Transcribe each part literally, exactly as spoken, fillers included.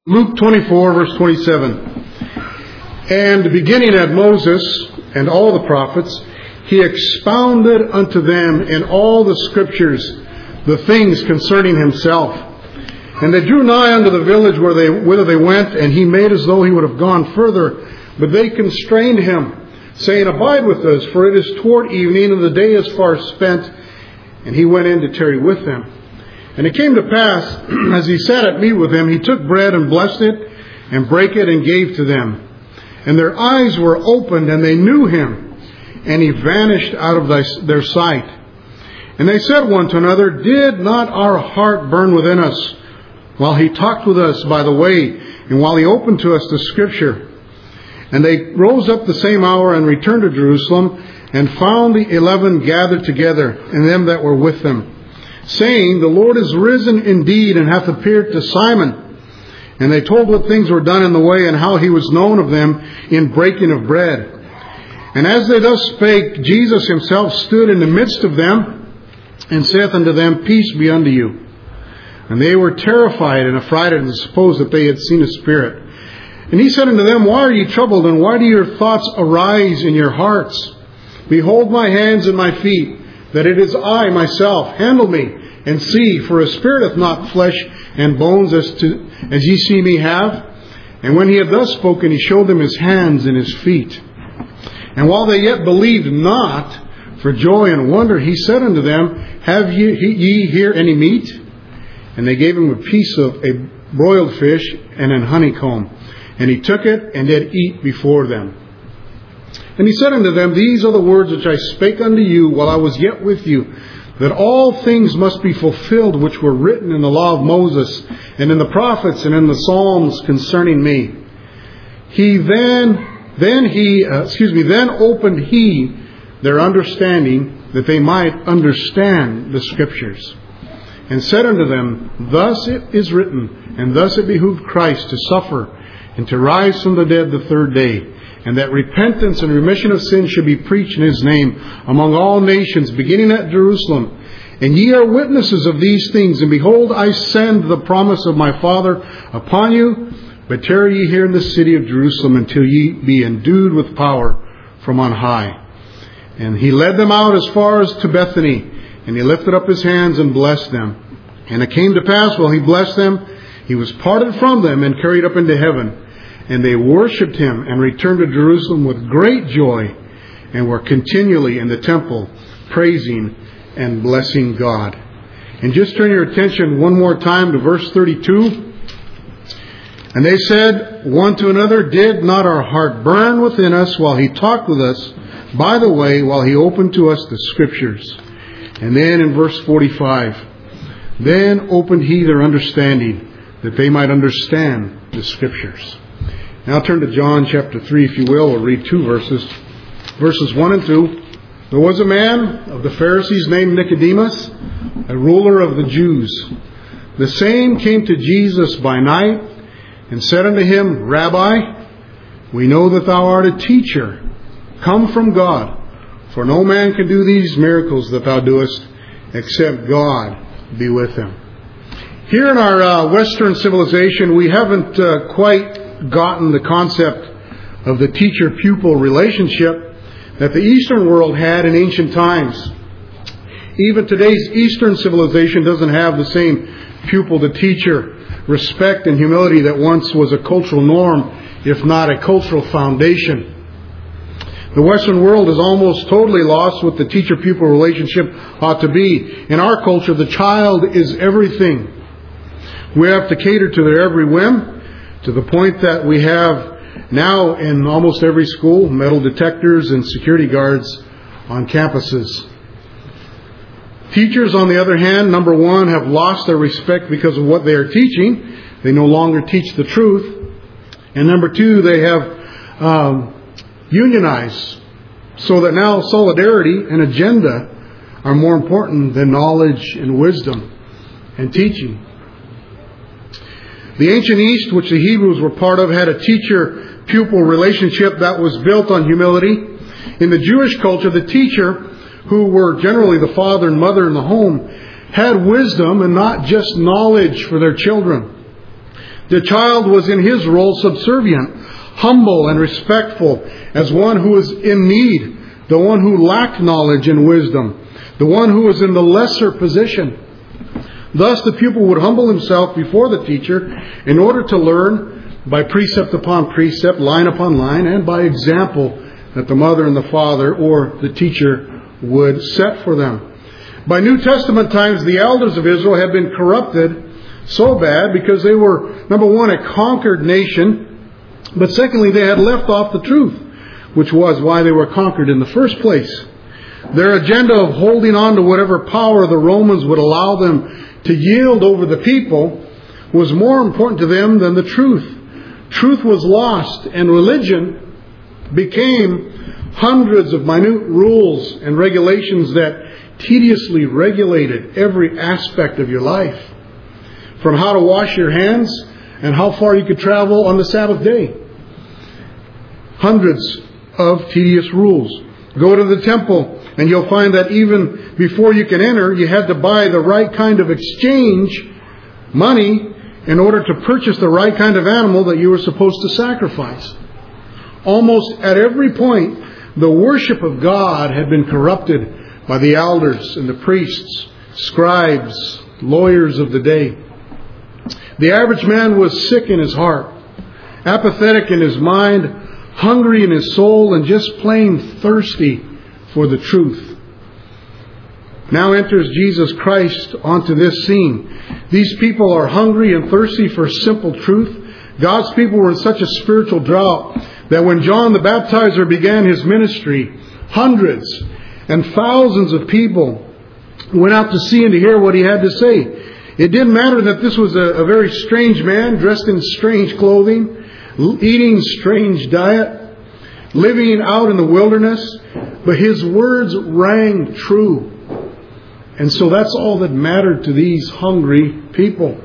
Luke twenty-four, verse twenty-seven. And beginning at Moses and all the prophets, he expounded unto them in all the scriptures the things concerning himself. And they drew nigh unto the village where they, whither they went, and he made as though he would have gone further. But they constrained him, saying, Abide with us, for it is toward evening, and the day is far spent. And he went in to tarry with them. And it came to pass, as he sat at meat with them, he took bread and blessed it, and brake it, and gave to them. And their eyes were opened, and they knew him, and he vanished out of their sight. And they said one to another, Did not our heart burn within us, while he talked with us by the way, and while he opened to us the Scripture? And they rose up the same hour, and returned to Jerusalem, and found the eleven gathered together, and them that were with them, saying, The Lord is risen indeed, and hath appeared to Simon. And they told what things were done in the way, and how he was known of them in breaking of bread. And as they thus spake, Jesus himself stood in the midst of them, and saith unto them, Peace be unto you. And they were terrified and affrighted, and supposed that they had seen a spirit. And he said unto them, Why are ye troubled, and why do your thoughts arise in your hearts? Behold my hands and my feet, that it is I myself. Handle me, and see, for a spirit hath not flesh and bones as to as ye see me have. And when he had thus spoken, he showed them his hands and his feet. And while they yet believed not, for joy and wonder, he said unto them, Have ye, ye here any meat? And they gave him a piece of a broiled fish and an honeycomb. And he took it and did eat before them. And he said unto them, These are the words which I spake unto you while I was yet with you, that all things must be fulfilled which were written in the law of Moses, and in the prophets, and in the Psalms concerning me. He then, then he, uh, excuse me, then opened he their understanding, that they might understand the Scriptures. And said unto them, Thus it is written, and thus it behooved Christ to suffer, and to rise from the dead the third day, and that repentance and remission of sins should be preached in his name among all nations, beginning at Jerusalem. And ye are witnesses of these things. And behold, I send the promise of my Father upon you. But tarry ye here in the city of Jerusalem until ye be endued with power from on high. And he led them out as far as to Bethany. And he lifted up his hands and blessed them. And it came to pass, while he blessed them, he was parted from them and carried up into heaven. And they worshipped him and returned to Jerusalem with great joy, and were continually in the temple praising and blessing God. And just turn your attention one more time to verse thirty-two. And they said one to another, Did not our heart burn within us while he talked with us by the way, while he opened to us the Scriptures? And then in verse forty-five, Then opened he their understanding, that they might understand the Scriptures. Now turn to John chapter three, if you will. We'll read two verses. Verses one and two. There was a man of the Pharisees named Nicodemus, a ruler of the Jews. The same came to Jesus by night, and said unto him, Rabbi, we know that thou art a teacher, come from God. For no man can do these miracles that thou doest, except God be with him. Here in our uh, Western civilization, we haven't uh, quite gotten the concept of the teacher-pupil relationship that the Eastern world had in ancient times. Even today's Eastern civilization doesn't have the same pupil-to-teacher respect and humility that once was a cultural norm, if not a cultural foundation. The Western world is almost totally lost what the teacher-pupil relationship ought to be. In our culture, the child is everything. We have to cater to their every whim, to the point that we have now in almost every school metal detectors and security guards on campuses. Teachers, on the other hand, number one, have lost their respect because of what they are teaching. They no longer teach the truth. And number two, they have um, unionized, so that now solidarity and agenda are more important than knowledge and wisdom and teaching. The ancient East, which the Hebrews were part of, had a teacher-pupil relationship that was built on humility. In the Jewish culture, the teacher, who were generally the father and mother in the home, had wisdom and not just knowledge for their children. The child was in his role subservient, humble and respectful, as one who was in need, the one who lacked knowledge and wisdom, the one who was in the lesser position. Thus the pupil would humble himself before the teacher in order to learn by precept upon precept, line upon line, and by example that the mother and the father or the teacher would set for them. By New Testament times, the elders of Israel had been corrupted so bad because they were, number one, a conquered nation, but secondly, they had left off the truth, which was why they were conquered in the first place. Their agenda of holding on to whatever power the Romans would allow them to yield over the people was more important to them than the truth. Truth was lost, and religion became hundreds of minute rules and regulations that tediously regulated every aspect of your life. From how to wash your hands and how far you could travel on the Sabbath day. Hundreds of tedious rules. Go to the temple and you'll find that even before you can enter, you had to buy the right kind of exchange money in order to purchase the right kind of animal that you were supposed to sacrifice. Almost at every point, the worship of God had been corrupted by the elders and the priests, scribes, lawyers of the day. The average man was sick in his heart, apathetic in his mind, hungry in his soul, and just plain thirsty for the truth. Now enters Jesus Christ onto this scene. These people are hungry and thirsty for simple truth. God's people were in such a spiritual drought that when John the Baptizer began his ministry, hundreds and thousands of people went out to see and to hear what he had to say. It didn't matter that this was a, a very strange man, dressed in strange clothing, eating strange diet, living out in the wilderness, but his words rang true. And so that's all that mattered to these hungry people.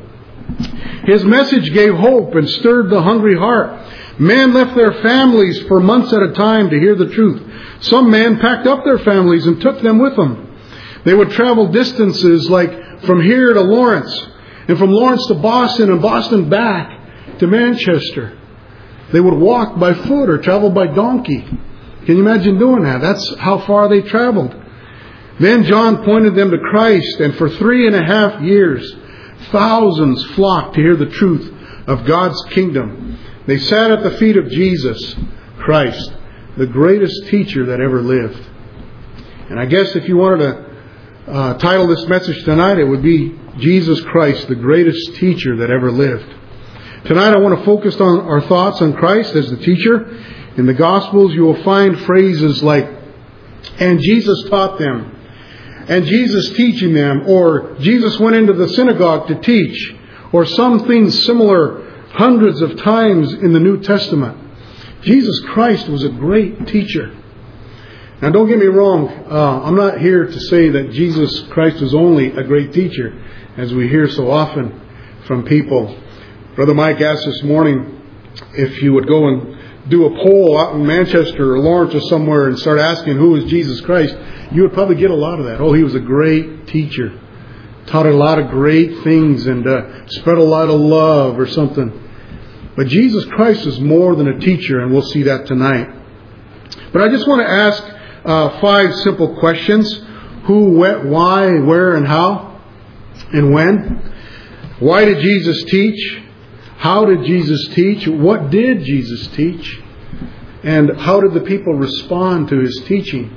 His message gave hope and stirred the hungry heart. Men left their families for months at a time to hear the truth. Some men packed up their families and took them with them. They would travel distances like from here to Lawrence, and from Lawrence to Boston, and Boston back to Manchester. They would walk by foot or travel by donkey. Can you imagine doing that? That's how far they traveled. Then John pointed them to Christ, and for three and a half years, thousands flocked to hear the truth of God's kingdom. They sat at the feet of Jesus Christ, the greatest teacher that ever lived. And I guess if you wanted to uh, title this message tonight, it would be Jesus Christ, the greatest teacher that ever lived. Tonight I want to focus on our thoughts on Christ as the teacher. In the Gospels you will find phrases like, and Jesus taught them, and Jesus teaching them, or Jesus went into the synagogue to teach, or something similar hundreds of times in the New Testament. Jesus Christ was a great teacher. Now don't get me wrong, uh, I'm not here to say that Jesus Christ was only a great teacher, as we hear so often from people. Brother Mike asked this morning if you would go and do a poll out in Manchester or Lawrence or somewhere and start asking who is Jesus Christ, you would probably get a lot of that. Oh, he was a great teacher. Taught a lot of great things and uh, spread a lot of love or something. But Jesus Christ is more than a teacher, and we'll see that tonight. But I just want to ask uh, five simple questions. Who, what, why, where, and how, and when. Why did Jesus teach? How did Jesus teach? What did Jesus teach? And how did the people respond to his teaching?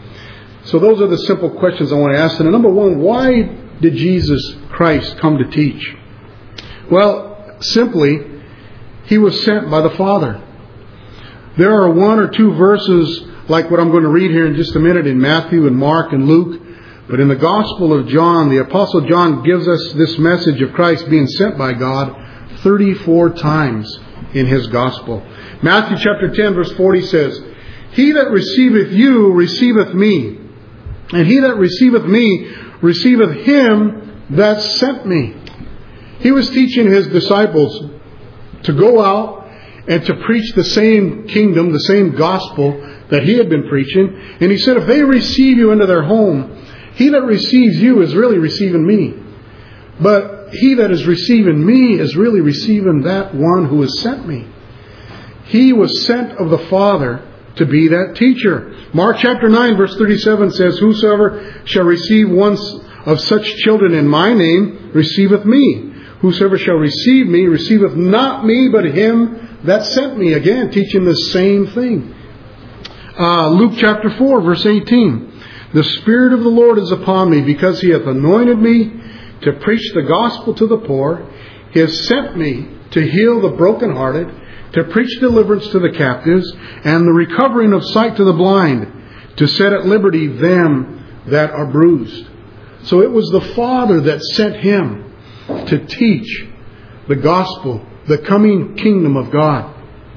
So those are the simple questions I want to ask. And number one, why did Jesus Christ come to teach? Well, simply, he was sent by the Father. There are one or two verses like what I'm going to read here in just a minute in Matthew and Mark and Luke. But in the Gospel of John, the Apostle John gives us this message of Christ being sent by God thirty-four times in his Gospel. Matthew chapter ten verse forty says, He that receiveth you receiveth me, and he that receiveth me receiveth him that sent me. He was teaching his disciples to go out and to preach the same kingdom, the same gospel that he had been preaching. And he said, if they receive you into their home, he that receives you is really receiving me. But he that is receiving me is really receiving that one who has sent me. He was sent of the Father to be that teacher. Mark chapter nine verse thirty-seven says, whosoever shall receive one of such children in my name receiveth me. Whosoever shall receive me receiveth not me, but him that sent me. Again, teaching the same thing. Uh, Luke chapter four verse eighteen. The Spirit of the Lord is upon me, because He hath anointed me to preach the gospel to the poor. He has sent me to heal the brokenhearted, to preach deliverance to the captives, and the recovering of sight to the blind, to set at liberty them that are bruised. So it was the Father that sent Him to teach the gospel, the coming kingdom of God.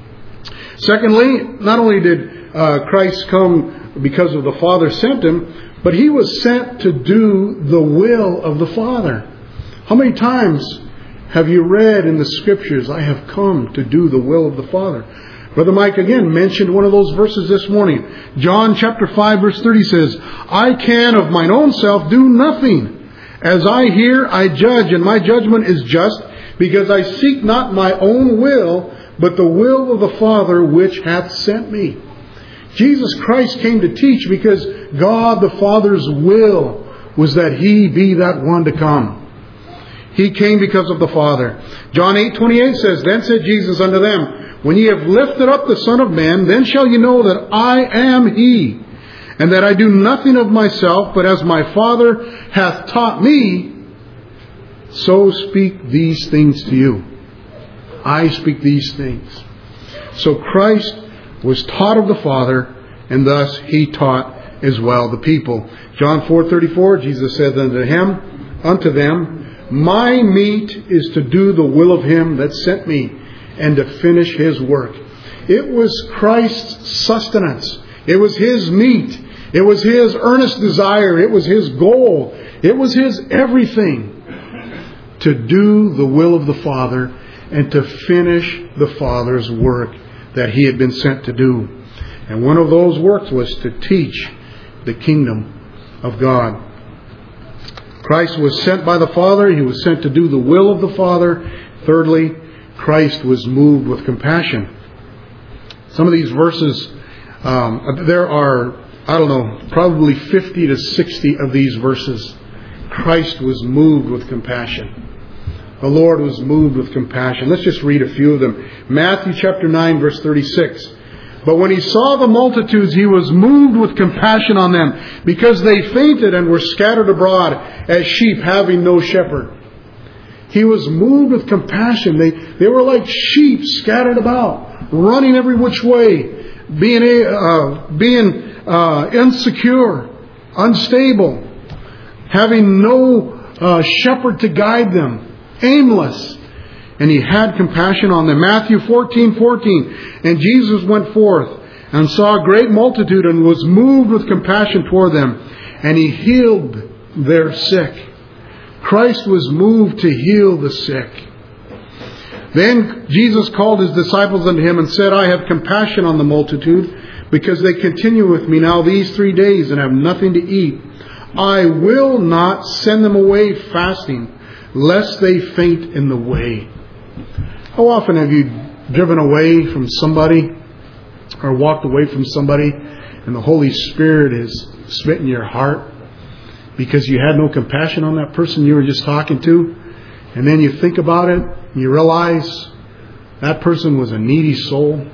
Secondly, not only did uh, Christ come because of the Father sent Him, but He was sent to do the will of the Father. How many times have you read in the Scriptures, I have come to do the will of the Father? Brother Mike again mentioned one of those verses this morning. John chapter five verse thirty says, I can of mine own self do nothing. As I hear, I judge, and my judgment is just, because I seek not my own will, but the will of the Father which hath sent me. Jesus Christ came to teach because God the Father's will was that He be that one to come. He came because of the Father. John eight twenty-eight says, Then said Jesus unto them, When ye have lifted up the Son of Man, then shall ye know that I am He, and that I do nothing of myself, but as my Father hath taught me, so speak these things to you. I speak these things. So Christ was taught of the Father, and thus He taught as well the people. John four thirty-four, Jesus said unto him, unto them, My meat is to do the will of Him that sent me, and to finish His work. It was Christ's sustenance. It was His meat. It was His earnest desire. It was His goal. It was His everything to do the will of the Father and to finish the Father's work that He had been sent to do. And one of those works was to teach the kingdom of God. Christ was sent by the Father. He was sent to do the will of the Father. Thirdly, Christ was moved with compassion. Some of these verses, um, there are, I don't know, probably fifty to sixty of these verses. Christ was moved with compassion. The Lord was moved with compassion. Let's just read a few of them. Matthew chapter nine verse thirty-six. But when He saw the multitudes, He was moved with compassion on them, because they fainted and were scattered abroad as sheep having no shepherd. He was moved with compassion. They, they were like sheep scattered about, running every which way, being, uh, being uh, insecure, unstable, having no uh, shepherd to guide them, aimless. And He had compassion on them. Matthew fourteen fourteen. And Jesus went forth and saw a great multitude, and was moved with compassion toward them. And He healed their sick. Christ was moved to heal the sick. Then Jesus called His disciples unto Him and said, I have compassion on the multitude, because they continue with me now these three days and have nothing to eat. I will not send them away fasting, lest they faint in the way. How often have you driven away from somebody or walked away from somebody and the Holy Spirit has smitten your heart because you had no compassion on that person you were just talking to? And then you think about it and you realize that person was a needy soul.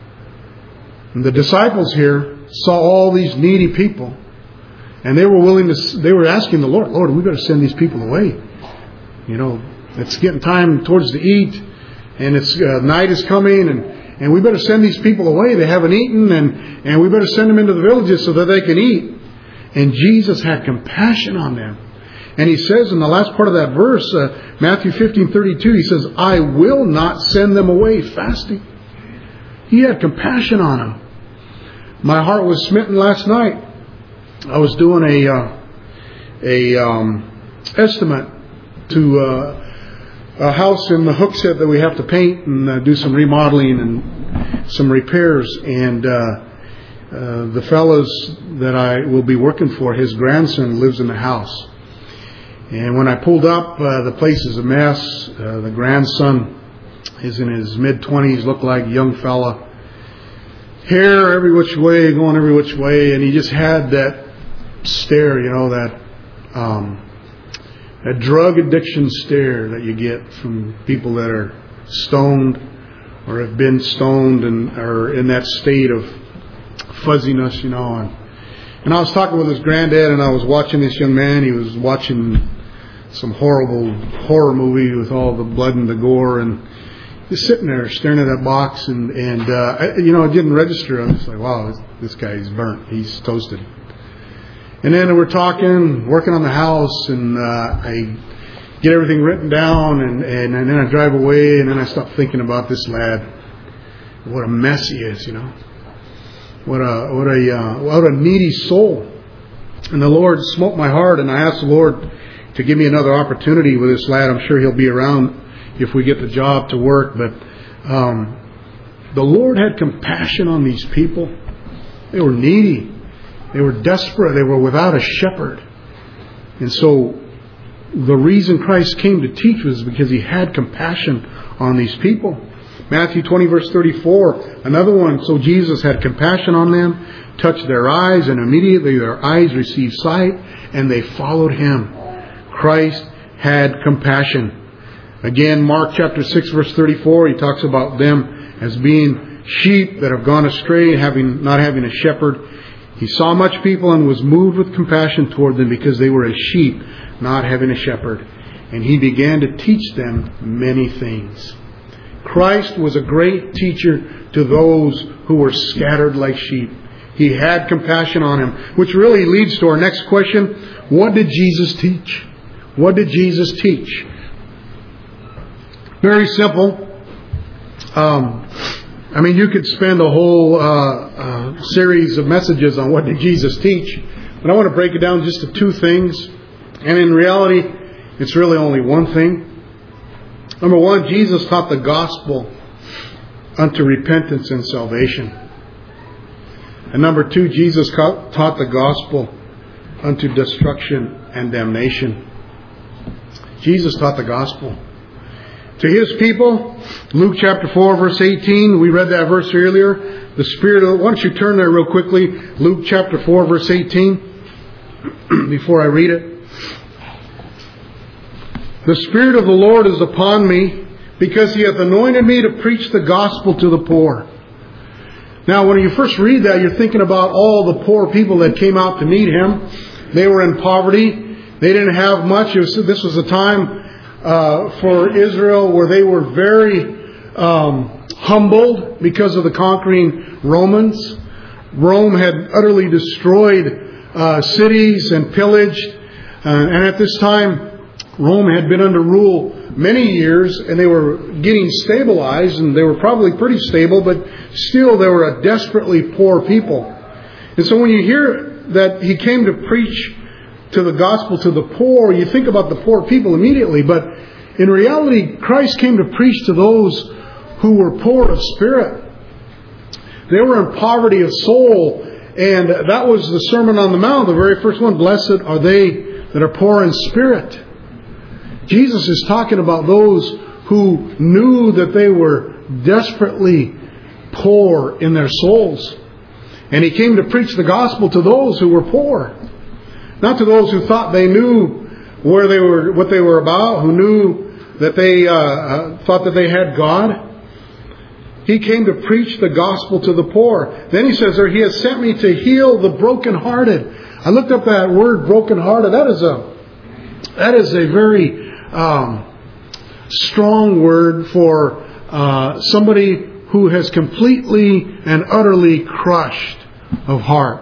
And the disciples here saw all these needy people, and they were willing to, they were asking the Lord, Lord, we better send these people away. You know, it's getting time towards to eat, and it's uh, night is coming, and, and we better send these people away. They haven't eaten, and, and we better send them into the villages so that they can eat. And Jesus had compassion on them. And He says in the last part of that verse, uh, Matthew fifteen thirty-two, He says, I will not send them away fasting. He had compassion on them. My heart was smitten last night. I was doing a uh, a um, estimate to uh, a house in the Hooksett that we have to paint and uh, do some remodeling and some repairs. And uh, uh, the fellows that I will be working for, his grandson lives in the house. And when I pulled up, uh, the place is a mess. Uh, the grandson is in his mid-twenties, looked like a young fella. Hair every which way, going every which way. And he just had that stare, you know, that um, that drug addiction stare that you get from people that are stoned or have been stoned and are in that state of fuzziness, you know. And, and I was talking with his granddad, and I was watching this young man. He was watching some horrible horror movie with all the blood and the gore, and he's sitting there staring at that box, and, and uh, I, you know, it didn't register. I was like, wow, this, this guy's burnt. He's toasted. And then we're talking, working on the house, and uh, I get everything written down, and, and, and then I drive away, and then I stop thinking about this lad. What a mess he is, you know. What a what a uh, what a needy soul. And the Lord smote my heart, and I asked the Lord to give me another opportunity with this lad. I'm sure he'll be around if we get the job to work. But um, the Lord had compassion on these people. They were needy. They were desperate. They were without a shepherd. And so the reason Christ came to teach was because He had compassion on these people. Matthew twenty verse thirty-four, another one. So Jesus had compassion on them, touched their eyes, and immediately their eyes received sight, and they followed Him. Christ had compassion. Again, Mark chapter six verse thirty-four, He talks about them as being sheep that have gone astray, having not having a shepherd. He saw much people and was moved with compassion toward them because they were as sheep, not having a shepherd. And He began to teach them many things. Christ was a great teacher to those who were scattered like sheep. He had compassion on him, which really leads to our next question. What did Jesus teach? What did Jesus teach? Very simple. Um, I mean, you could spend a whole uh, uh, series of messages on what did Jesus teach, but I want to break it down just to two things. And in reality, it's really only one thing. Number one, Jesus taught the gospel unto repentance and salvation. And number two, Jesus taught the gospel unto destruction and damnation. Jesus taught the gospel to His people. Luke chapter four verse eighteen, we read that verse earlier. The Spirit of, why don't you turn there real quickly. Luke chapter four verse eighteen, before I read it. The Spirit of the Lord is upon me, because He hath anointed me to preach the gospel to the poor. Now, when you first read that, you're thinking about all the poor people that came out to meet Him. They were in poverty. They didn't have much. It was, this was a time uh, for Israel where they were very um, humbled because of the conquering Romans. Rome had utterly destroyed uh, cities and pillaged. Uh, and at this time, Rome had been under rule many years, and they were getting stabilized, and they were probably pretty stable, but still they were a desperately poor people. And so when you hear that He came to preach to the gospel to the poor, you think about the poor people immediately, but in reality, Christ came to preach to those who were poor of spirit. They were in poverty of soul, and that was the Sermon on the Mount, the very first one. Blessed are they that are poor in spirit. Jesus is talking about those who knew that they were desperately poor in their souls. And He came to preach the gospel to those who were poor. Not to those who thought they knew where they were, what they were about, who knew that they uh, uh, thought that they had God. He came to preach the gospel to the poor. Then He says there, He has sent me to heal the brokenhearted. I looked up that word brokenhearted. That is a, that is a very Um, strong word for uh, somebody who has completely and utterly crushed of heart.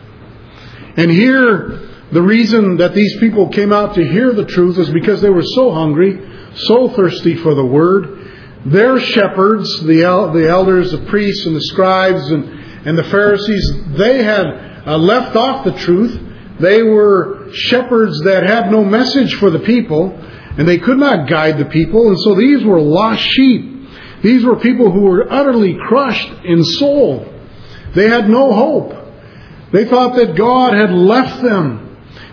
And here, the reason that these people came out to hear the truth is because they were so hungry, so thirsty for the Word. Their shepherds, the el- the elders, the priests, and the scribes, and, and the Pharisees, they had uh, left off the truth. They were shepherds that had no message for the people. And they could not guide the people. And so these were lost sheep. These were people who were utterly crushed in soul. They had no hope. They thought that God had left them.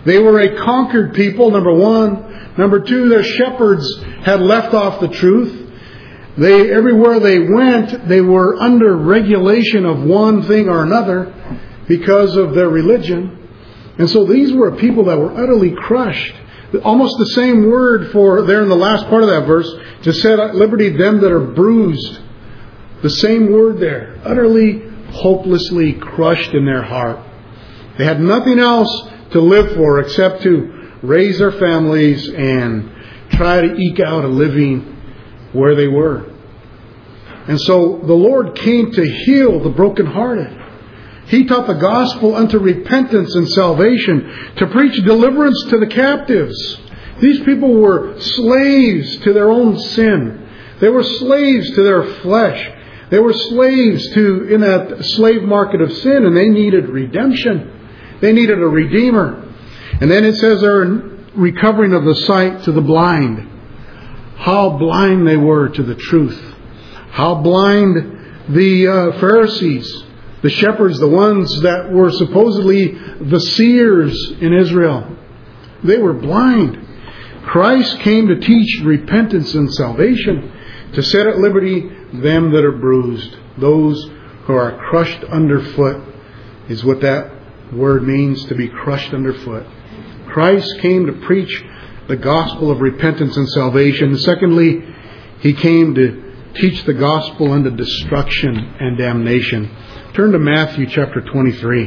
They were a conquered people, number one. Number two, their shepherds had left off the truth. They, everywhere they went, they were under regulation of one thing or another because of their religion. And so these were people that were utterly crushed. Almost the same word for there in the last part of that verse, to set at liberty them that are bruised. The same word there. Utterly, hopelessly crushed in their heart. They had nothing else to live for except to raise their families and try to eke out a living where they were. And so the Lord came to heal the brokenhearted. He taught the gospel unto repentance and salvation, to preach deliverance to the captives. These people were slaves to their own sin. They were slaves to their flesh. They were slaves to in that slave market of sin, and they needed redemption. They needed a redeemer. And then it says they're recovering of the sight to the blind. How blind they were to the truth. How blind the uh, Pharisees, the shepherds, the ones that were supposedly the seers in Israel. They were blind. Christ came to teach repentance and salvation, to set at liberty them that are bruised. Those who are crushed underfoot is what that word means, to be crushed underfoot. Christ came to preach the gospel of repentance and salvation. And secondly, He came to teach the gospel unto destruction and damnation. Turn to Matthew chapter twenty-three.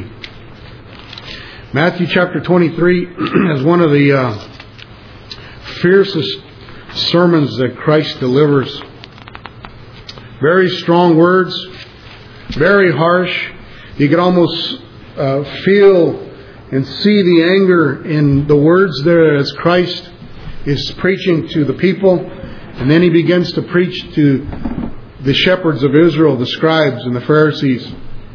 Matthew chapter twenty-three is one of the uh, fiercest sermons that Christ delivers. Very strong words, very harsh. You can almost uh, feel and see the anger in the words there as Christ is preaching to the people. And then He begins to preach to the shepherds of Israel, the scribes and the Pharisees.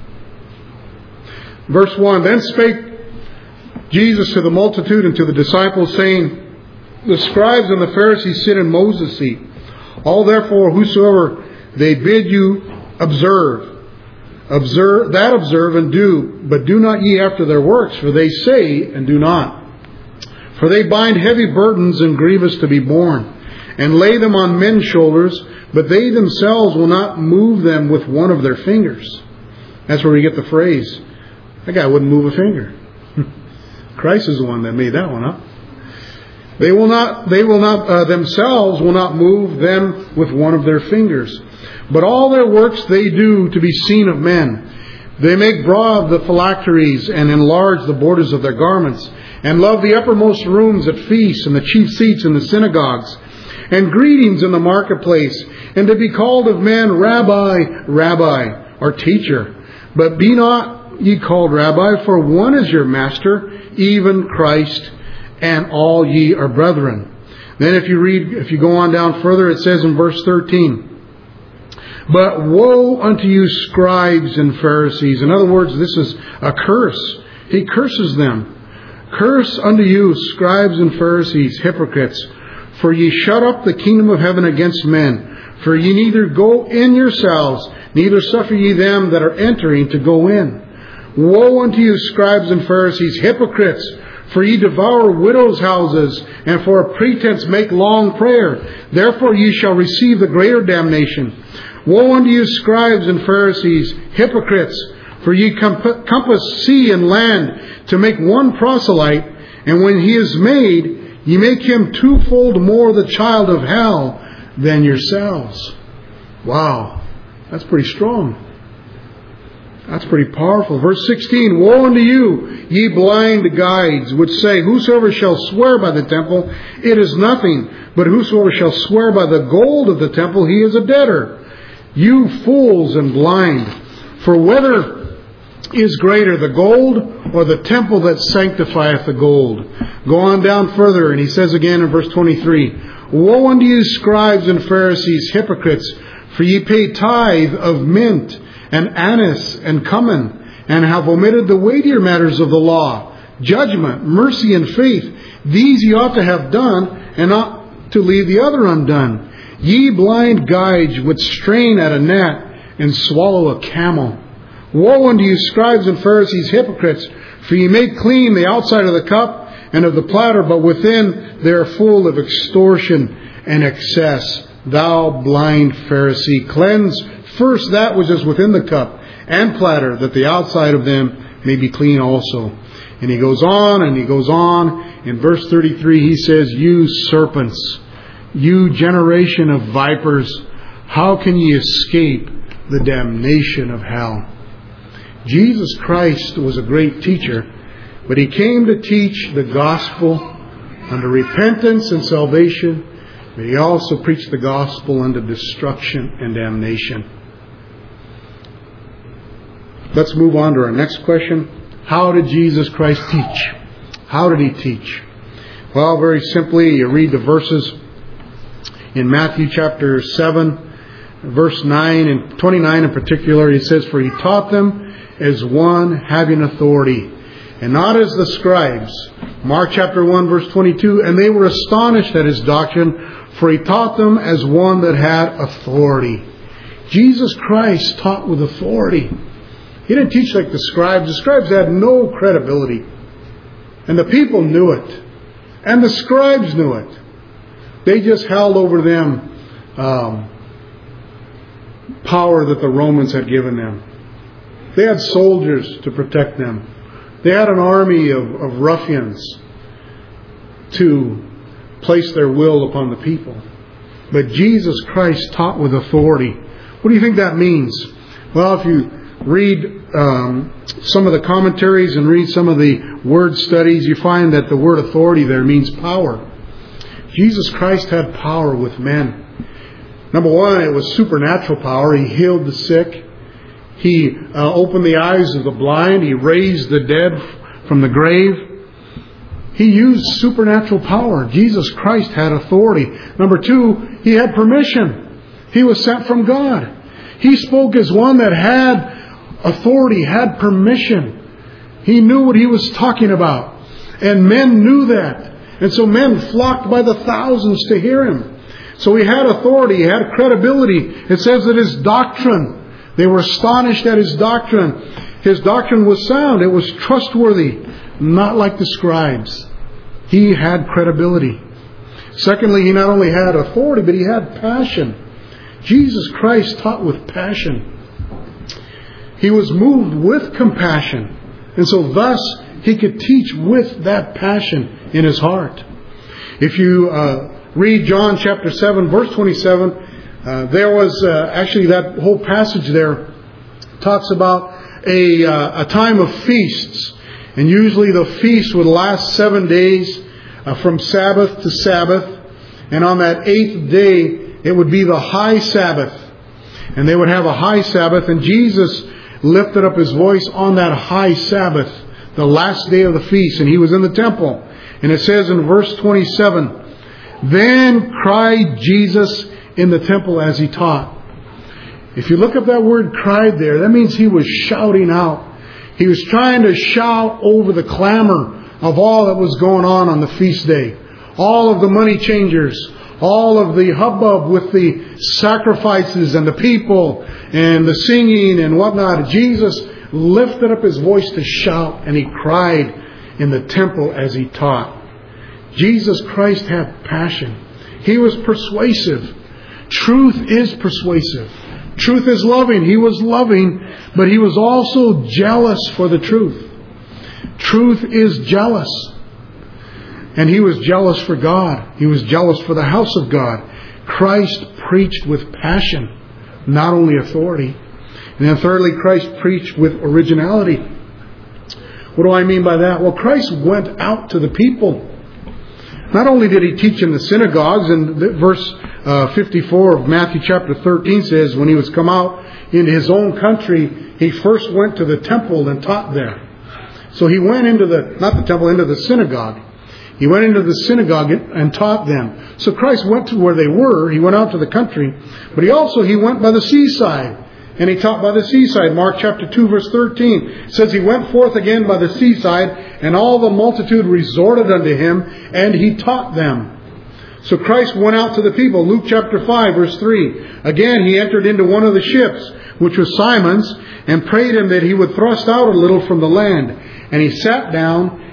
Verse one, Then spake Jesus to the multitude and to the disciples, saying, The scribes and the Pharisees sit in Moses' seat. All therefore whosoever they bid you observe, observe that observe and do, but do not ye after their works, for they say and do not. For they bind heavy burdens and grievous to be borne, and lay them on men's shoulders, but they themselves will not move them with one of their fingers. That's where we get the phrase, that guy wouldn't move a finger. Christ is the one that made that one up. They will not, they will not, uh, themselves will not move them with one of their fingers. But all their works they do to be seen of men. They make broad the phylacteries and enlarge the borders of their garments, and love the uppermost rooms at feasts and the chief seats in the synagogues, and greetings in the marketplace, and to be called of men, Rabbi, Rabbi, or teacher. But be not ye called Rabbi, for one is your master, even Christ, and all ye are brethren. Then if you read, if you go on down further, it says in verse thirteen, But woe unto you, scribes and Pharisees. In other words, this is a curse. He curses them. Curse unto you, scribes and Pharisees, hypocrites, for ye shut up the kingdom of heaven against men. For ye neither go in yourselves, neither suffer ye them that are entering to go in. Woe unto you, scribes and Pharisees, hypocrites, for ye devour widows' houses, and for a pretense make long prayer. Therefore ye shall receive the greater damnation. Woe unto you, scribes and Pharisees, hypocrites, for ye compass sea and land to make one proselyte, and when he is made, ye make him twofold more the child of hell than yourselves. Wow, that's pretty strong. That's pretty powerful. Verse sixteen, Woe unto you, ye blind guides, which say, Whosoever shall swear by the temple, it is nothing. But whosoever shall swear by the gold of the temple, he is a debtor. You fools and blind. For whether is greater, the gold or the temple that sanctifieth the gold? Go on down further, and he says again in verse twenty-three, Woe unto you, scribes and Pharisees, hypocrites, for ye pay tithe of mint and anise and cumin, and have omitted the weightier matters of the law, judgment, mercy, and faith. These ye ought to have done, and not to leave the other undone. Ye blind guides, which strain at a gnat and swallow a camel. Woe unto you, scribes and Pharisees, hypocrites, for ye make clean the outside of the cup, and of the platter, but within they are full of extortion and excess. Thou blind Pharisee, cleanse first that which is within the cup and platter, that the outside of them may be clean also. And he goes on and he goes on. In verse thirty-three he says, You serpents, you generation of vipers, how can ye escape the damnation of hell? Jesus Christ was a great teacher, but He came to teach the gospel unto repentance and salvation, but He also preached the gospel unto destruction and damnation. Let's move on to our next question. How did Jesus Christ teach? How did He teach? Well, very simply, you read the verses in Matthew chapter seven, verse nine and twenty-nine in particular. He says, For He taught them as one having authority, and not as the scribes. Mark chapter one, verse twenty-two, And they were astonished at His doctrine, for He taught them as one that had authority. Jesus Christ taught with authority. He didn't teach like the scribes. The scribes had no credibility. And the people knew it. And the scribes knew it. They just held over them um, power that the Romans had given them. They had soldiers to protect them. They had an army of, of ruffians to place their will upon the people. But Jesus Christ taught with authority. What do you think that means? Well, if you read um, some of the commentaries and read some of the word studies, you find that the word authority there means power. Jesus Christ had power with men. Number one, it was supernatural power. He healed the sick. He uh, opened the eyes of the blind. He raised the dead from the grave. He used supernatural power. Jesus Christ had authority. Number two, He had permission. He was sent from God. He spoke as one that had authority, had permission. He knew what He was talking about. And men knew that. And so men flocked by the thousands to hear Him. So He had authority. He had credibility. It says that His doctrine, they were astonished at His doctrine. His doctrine was sound. It was trustworthy. Not like the scribes. He had credibility. Secondly, He not only had authority, but He had passion. Jesus Christ taught with passion. He was moved with compassion. And so thus, He could teach with that passion in His heart. If you uh, read John chapter seven, verse twenty-seven, uh, there was uh, actually that whole passage there talks about a, uh, a time of feasts. And usually the feast would last seven days uh, from Sabbath to Sabbath. And on that eighth day, it would be the high Sabbath. And they would have a high Sabbath. And Jesus lifted up His voice on that high Sabbath, the last day of the feast. And He was in the temple. And it says in verse twenty-seven, Then cried Jesus in the temple as He taught. If you look up that word cried there, that means He was shouting out. He was trying to shout over the clamor of all that was going on on the feast day. All of the money changers, all of the hubbub with the sacrifices and the people and the singing and whatnot. Jesus lifted up His voice to shout, and He cried in the temple as He taught. Jesus Christ had passion. He was persuasive. Truth is persuasive. Truth is loving. He was loving, but He was also jealous for the truth. Truth is jealous. And He was jealous for God. He was jealous for the house of God. Christ preached with passion, not only authority. And then thirdly, Christ preached with originality. What do I mean by that? Well, Christ went out to the people. Not only did He teach in the synagogues, and verse uh, fifty-four of Matthew chapter thirteen says, when He was come out into His own country, He first went to the temple and taught there. So He went into the, not the temple, into the synagogue. He went into the synagogue and taught them. So Christ went to where they were. He went out to the country. But He also, He went by the seaside. And He taught by the seaside. Mark chapter two verse thirteen says, He went forth again by the seaside, and all the multitude resorted unto Him, and He taught them. So Christ went out to the people. Luke chapter five verse three. Again, He entered into one of the ships, which was Simon's, and prayed him that he would thrust out a little from the land. And He sat down,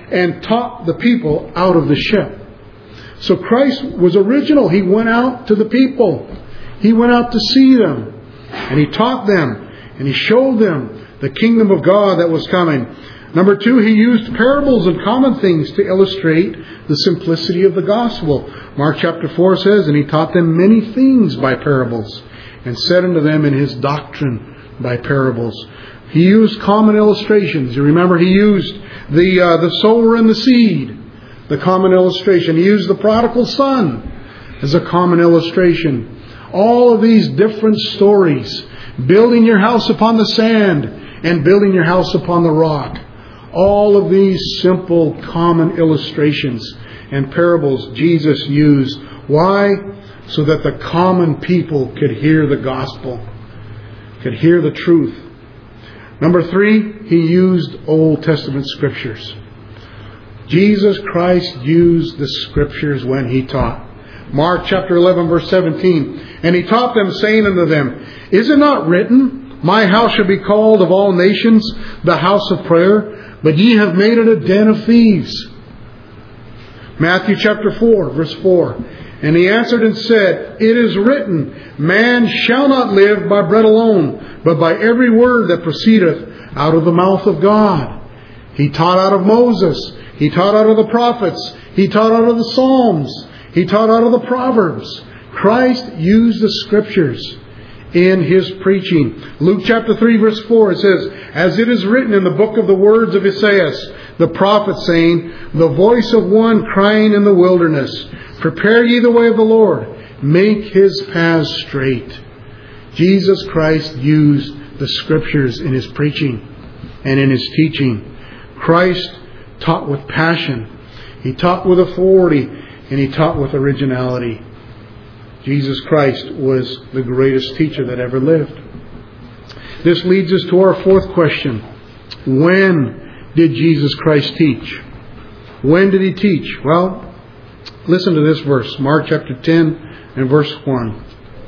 and taught the people out of the ship. So Christ was original. He went out to the people. He went out to see them. And He taught them. And He showed them the kingdom of God that was coming. Number two, He used parables and common things to illustrate the simplicity of the gospel. Mark chapter four says, and He taught them many things by parables, and said unto them in His doctrine by parables. He used common illustrations. You remember He used the uh, the sower and the seed, the common illustration. He used the prodigal son as a common illustration. All of these different stories, building your house upon the sand and building your house upon the rock. All of these simple common illustrations and parables Jesus used. Why? So that the common people could hear the gospel, could hear the truth. Number three, He used Old Testament scriptures. Jesus Christ used the scriptures when He taught. Mark chapter eleven verse seventeen. And He taught them, saying unto them, Is it not written, My house shall be called of all nations the house of prayer, but ye have made it a den of thieves? Matthew chapter four verse four. And He answered and said, It is written, Man shall not live by bread alone, but by every word that proceedeth out of the mouth of God. He taught out of Moses. He taught out of the prophets. He taught out of the Psalms. He taught out of the Proverbs. Christ used the scriptures in His preaching. Luke chapter three verse four, it says, As it is written in the book of the words of Isaiah, the prophet, saying, The voice of one crying in the wilderness, Prepare ye the way of the Lord, make His paths straight. Jesus Christ used the scriptures in His preaching and in His teaching. Christ taught with passion. He taught with authority, and He taught with originality. Jesus Christ was the greatest teacher that ever lived. This leads us to our fourth question. When did Jesus Christ teach? When did He teach? Well, listen to this verse, Mark chapter ten and verse one.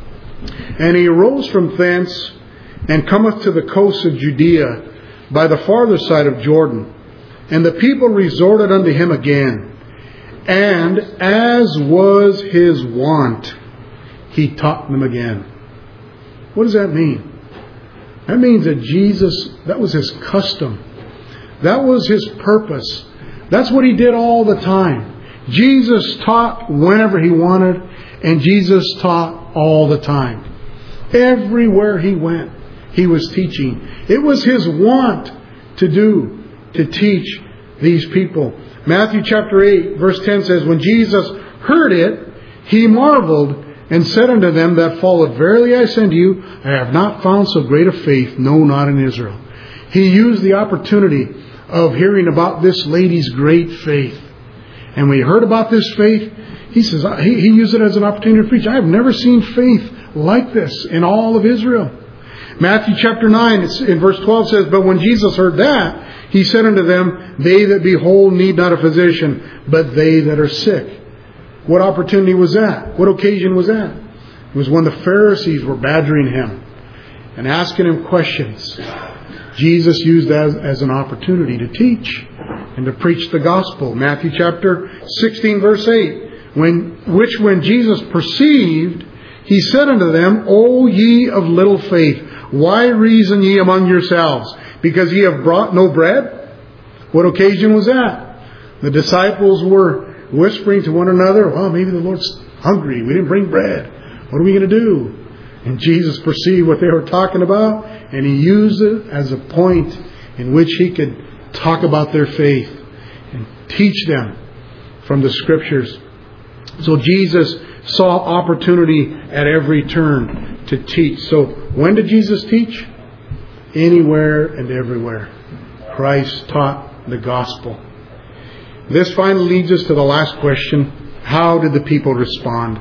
And He arose from thence, and cometh to the coast of Judea by the farther side of Jordan. And the people resorted unto Him again. And as was His wont, He taught them again. What does that mean? That means that Jesus, that was His custom. That was His purpose. That's what He did all the time. Jesus taught whenever He wanted, and Jesus taught all the time. Everywhere He went, He was teaching. It was His wont to do, to teach these people. Matthew chapter eight verse ten says, When Jesus heard it, He marveled, and said unto them that followed, Verily I say unto you, I have not found so great a faith, no, not in Israel. He used the opportunity of hearing about this lady's great faith. And when He heard about this faith, He says, he, he used it as an opportunity to preach. I have never seen faith like this in all of Israel. Matthew chapter nine, it's in verse twelve says, But when Jesus heard that, He said unto them, They that be whole need not a physician, but they that are sick. What opportunity was that? What occasion was that? It was when the Pharisees were badgering Him and asking Him questions. Jesus used that as, as an opportunity to teach and to preach the gospel. Matthew chapter sixteen verse eight. When, which when Jesus perceived, He said unto them, O ye of little faith, why reason ye among yourselves? Because ye have brought no bread? What occasion was that? The disciples were whispering to one another, well, maybe the Lord's hungry. We didn't bring bread. What are we going to do? And Jesus perceived what they were talking about, and He used it as a point in which He could talk about their faith and teach them from the Scriptures. So Jesus saw opportunity at every turn to teach. So when did Jesus teach? Anywhere and everywhere. Christ taught the gospel. This finally leads us to the last question. How did the people respond?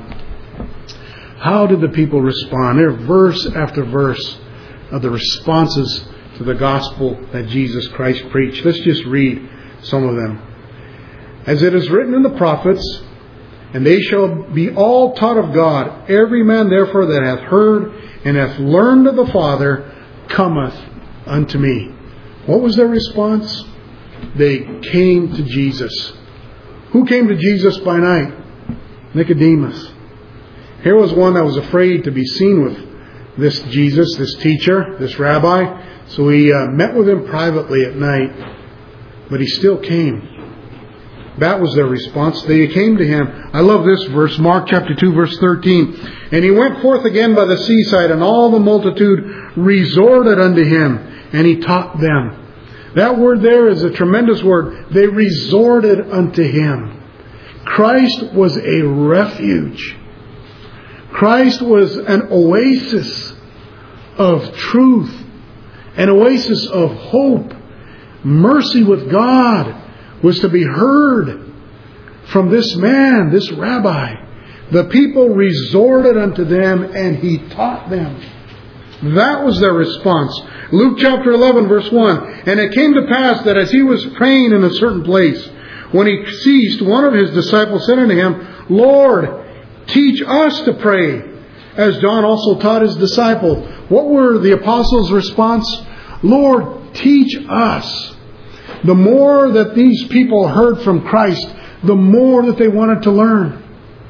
How did the people respond? There are verse after verse of the responses to the gospel that Jesus Christ preached. Let's just read some of them. As it is written in the prophets, and they shall be all taught of God. Every man therefore that hath heard and hath learned of the Father cometh unto me. What was their response? they came to Jesus. Who came to Jesus by night? Nicodemus. Here was one that was afraid to be seen with this Jesus, this teacher, this rabbi. So he uh, met with him privately at night. But he still came. That was their response. They came to him. I love this verse, Mark chapter two, verse thirteen. And he went forth again by the seaside, and all the multitude resorted unto him, and he taught them. That word there is a tremendous word. They resorted unto him. Christ was a refuge. Christ was an oasis of truth, an oasis of hope. Mercy with God was to be heard from this man, this rabbi. The people resorted unto them, and he taught them. That was their response. Luke chapter eleven, verse one. And it came to pass that as he was praying in a certain place, when he ceased, one of his disciples said unto him, Lord, teach us to pray, as John also taught his disciples. What were the apostles' response? Lord, teach us. The more that these people heard from Christ, the more that they wanted to learn.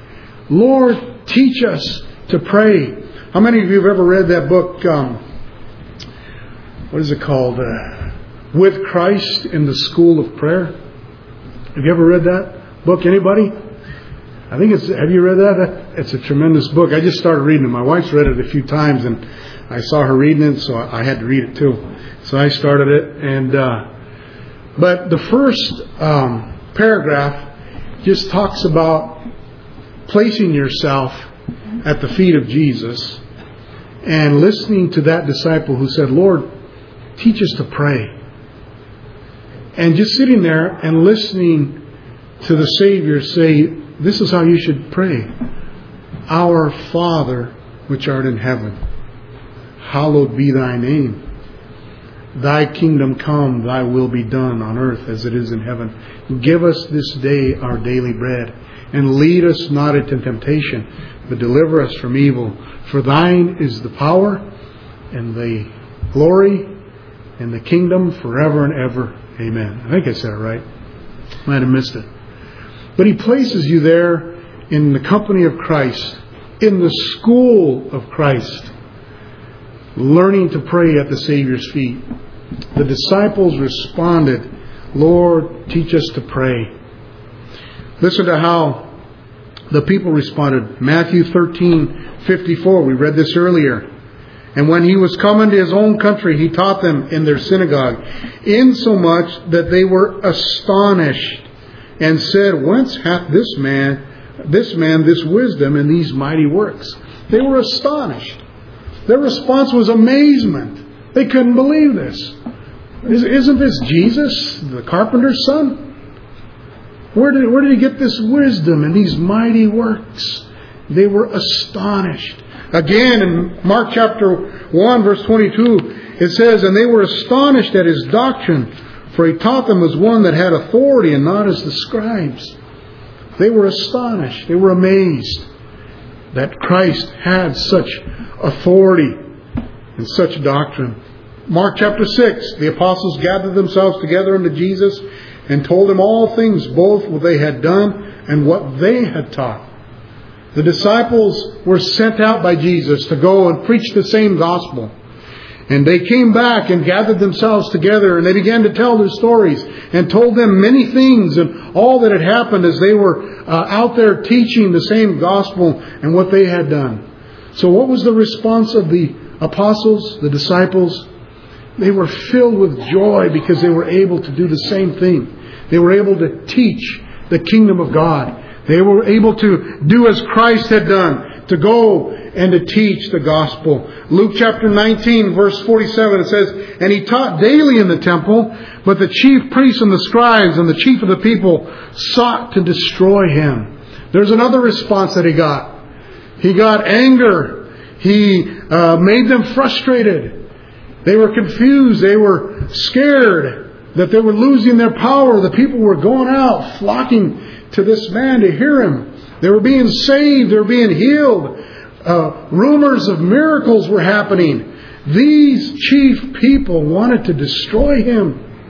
Lord, teach us to pray. How many of you have ever read that book? Um, what is it called? Uh, With Christ in the School of Prayer. Have you ever read that book? Anybody? I think it's. Have you read that? It's a tremendous book. I just started reading it. My wife's read it a few times, and I saw her reading it, so I had to read it too. So I started it, and uh, but the first um, paragraph just talks about placing yourself at the feet of Jesus and listening to that disciple who said, Lord, teach us to pray. And just sitting there and listening to the Savior say, this is how you should pray. Our Father, which art in heaven, hallowed be thy name. Thy kingdom come, thy will be done on earth as it is in heaven. Give us this day our daily bread, and lead us not into temptation, but deliver us from evil. For thine is the power and the glory and the kingdom forever and ever. Amen. I think I said it right. Might have missed it. But he places you there in the company of Christ, in the school of Christ, learning to pray at the Savior's feet. The disciples responded, Lord, teach us to pray. Listen to how the people responded. Matthew thirteen fifty-four. We read this earlier. And when he was come into his own country, he taught them in their synagogue, insomuch that they were astonished, and said, Whence hath this man, this man, this wisdom and these mighty works? They were astonished. Their response was amazement. They couldn't believe this. Isn't this Jesus, the carpenter's son? Where did, where did he get this wisdom and these mighty works? They were astonished. Again, in Mark chapter one, verse twenty-two, it says, And they were astonished at his doctrine, for he taught them as one that had authority and not as the scribes. They were astonished. They were amazed that Christ had such authority and such doctrine. Mark chapter six, the apostles gathered themselves together unto Jesus and told him all things, both what they had done and what they had taught. The disciples were sent out by Jesus to go and preach the same gospel. And they came back and gathered themselves together, and they began to tell their stories and told them many things and all that had happened as they were uh, out there teaching the same gospel and what they had done. So what was the response of the apostles, the disciples? They were filled with joy because they were able to do the same thing. They were able to teach the kingdom of God. They were able to do as Christ had done, to go and to teach the gospel. Luke chapter nineteen, verse forty-seven, it says, And he taught daily in the temple, but the chief priests and the scribes and the chief of the people sought to destroy him. There's another response that he got. He got anger. He uh, made them frustrated. They were confused. They were scared that they were losing their power. The people were going out, flocking to this man to hear him. They were being saved. They were being healed. Uh, rumors of miracles were happening. These chief people wanted to destroy him.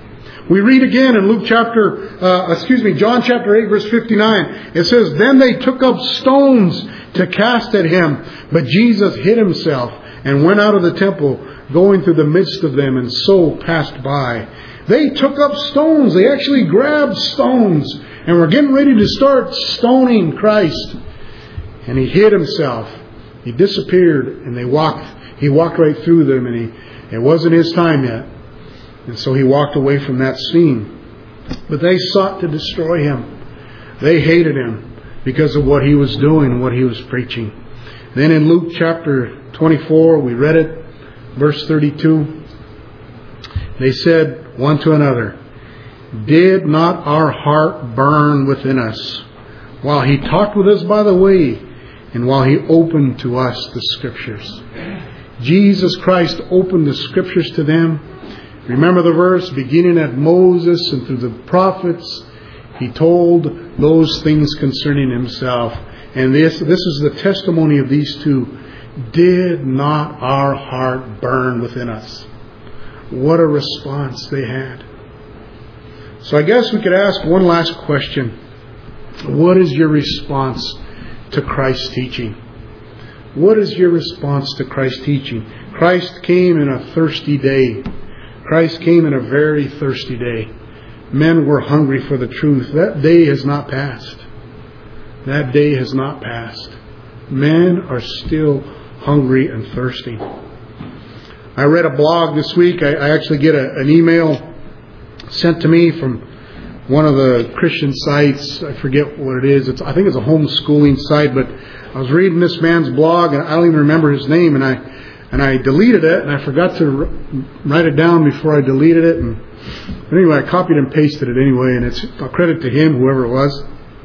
We read again in Luke chapter, uh, excuse me, John chapter eight, verse fifty-nine. It says, "Then they took up stones to cast at him, but Jesus hid himself and went out of the temple, going through the midst of them, and so passed by." They took up stones. They actually grabbed stones and were getting ready to start stoning Christ. And he hid himself. He disappeared, and they walked. He walked right through them, and he, it wasn't his time yet. And so he walked away from that scene. But they sought to destroy him. They hated him because of what he was doing and what he was preaching. Then in Luke chapter twenty-four, we read it, verse thirty-two. They said one to another, "Did not our heart burn within us while he talked with us by the way, and while he opened to us the Scriptures?" Jesus Christ opened the Scriptures to them. Remember the verse, beginning at Moses and through the prophets, he told those things concerning himself. And this, this is the testimony of these two. Did not our heart burn within us? What a response they had. So I guess we could ask one last question. What is your response to Christ's teaching? What is your response to Christ's teaching? Christ came in a thirsty day. Christ came in a very thirsty day. Men were hungry for the truth. That day has not passed. That day has not passed. Men are still hungry and thirsty. I read a blog this week. I, I actually get a, an email sent to me from one of the Christian sites. I forget what it is. It's, I think it's a homeschooling site, but I was reading this man's blog, and I don't even remember his name, and I and I deleted it, and I forgot to write it down before I deleted it. And but anyway, I copied and pasted it anyway, and it's a credit to him, whoever it was.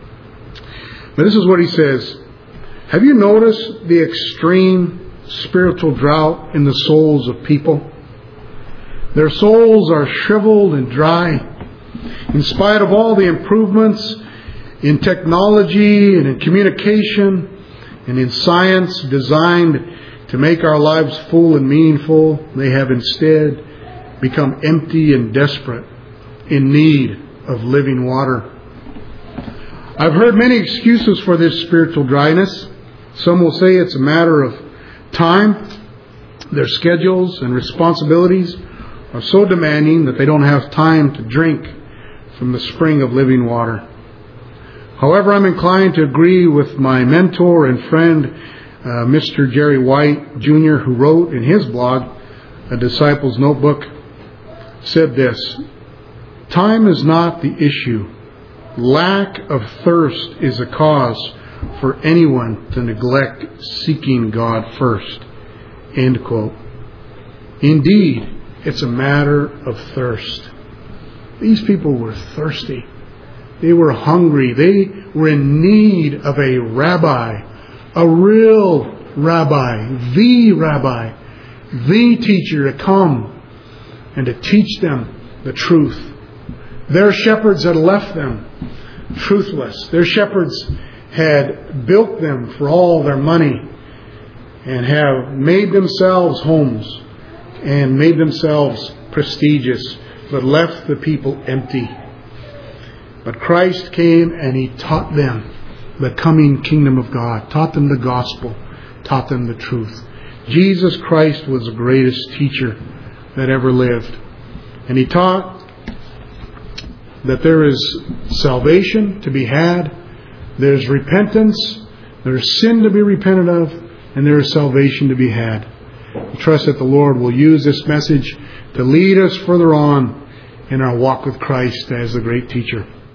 But this is what he says. Have you noticed the extreme spiritual drought in the souls of people? Their souls are shriveled and dry. In spite of all the improvements in technology and in communication and in science designed to make our lives full and meaningful, they have instead become empty and desperate, in need of living water. I've heard many excuses for this spiritual dryness. Some will say it's a matter of time. Their schedules and responsibilities are so demanding that they don't have time to drink from the spring of living water. However, I'm inclined to agree with my mentor and friend, uh, Mister Jerry White Junior, who wrote in his blog, A Disciple's Notebook, said this: "Time is not the issue. Lack of thirst is a cause for anyone to neglect seeking God first." End quote. Indeed, it's a matter of thirst. These people were thirsty. They were hungry. They were in need of a rabbi, a real rabbi, the rabbi, the teacher to come and to teach them the truth. Their shepherds had left them truthless. Their shepherds had built them for all their money and have made themselves homes and made themselves prestigious, but left the people empty. But Christ came and He taught them the coming kingdom of God, taught them the gospel, taught them the truth. Jesus Christ was the greatest teacher that ever lived. And He taught that there is salvation to be had, there's repentance, there's sin to be repented of, and there is salvation to be had. I trust that the Lord will use this message to lead us further on in our walk with Christ as the great teacher.